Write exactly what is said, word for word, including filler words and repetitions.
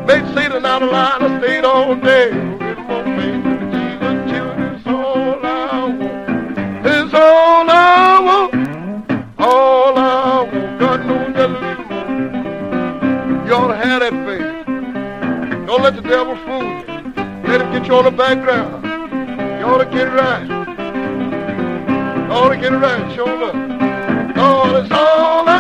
Make Satan out of line, I stayed all day. It won't make Jesus children, it's all I want. It's all I want. All I want. God knows that little more. You ought to have that faith. Don't let the devil fool you. Let him get you on the background. You ought to get it right. You ought to get it right. Show up. Lord, it's all I